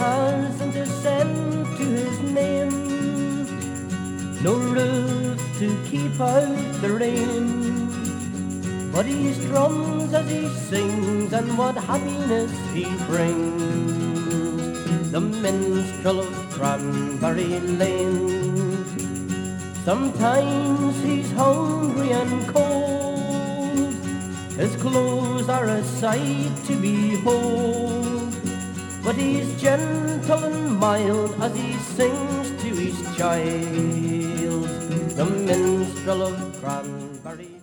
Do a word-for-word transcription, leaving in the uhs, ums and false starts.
hasn't a cent to his name, no roof to keep out the rain, but he strums as he sings, and what happiness he brings, the minstrel of Cranberry Lane. Sometimes he's hungry and cold, his clothes are a sight to behold, but he's gentle and mild as he sings to his child, the minstrel of Cranberry.